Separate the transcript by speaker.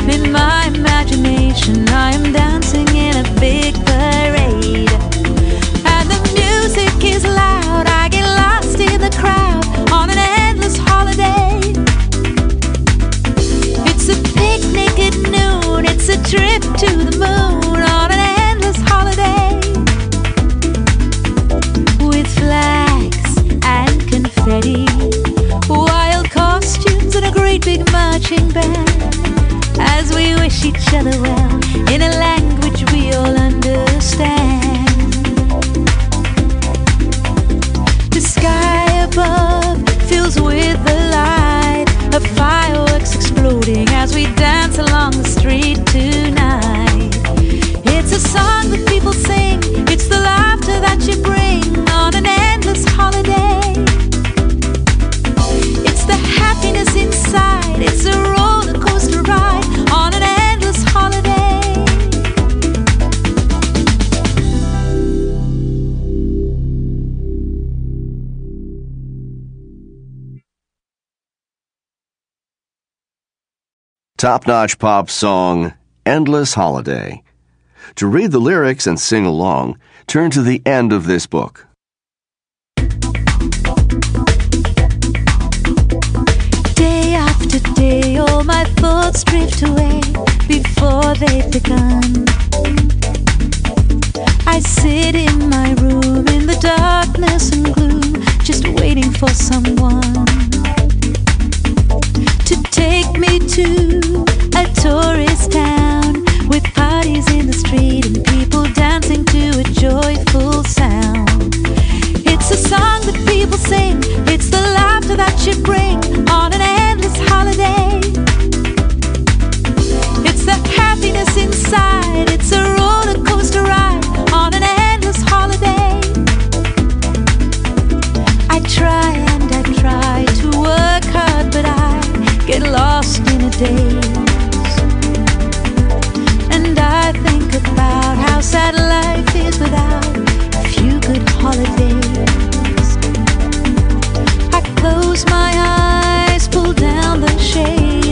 Speaker 1: In my imagination, I am dancing in a big parade. And the music is loud, I get lost in the crowd on an endless holiday. It's a picnic at noon, it's a trip to the moon on an endless holiday. With flags and confetti, wild costumes and a great big marching band, as we wish each other well in a language we all understand. The sky above fills with the light of fireworks exploding as we dance along the street tonight. It's a song that people sing, it's the laughter that you bring on an endless holiday. It's the happiness inside, it's a roller coaster ride on an endless holiday.
Speaker 2: Top-notch pop song, Endless Holiday. To read the lyrics and sing along, turn to the end of this book.
Speaker 1: Day after day, all my thoughts drift away before they've begun. I sit in my room in the darkness and gloom, just waiting for someone to take me to a tourist town with parties in the street and people dancing to a joyful sound. It's a song that people sing, it's the laughter that you bring on an endless holiday. It's the happiness inside, it's a roller coaster ride on an endless holiday. I try and I try to work hard, but I get lost in a day.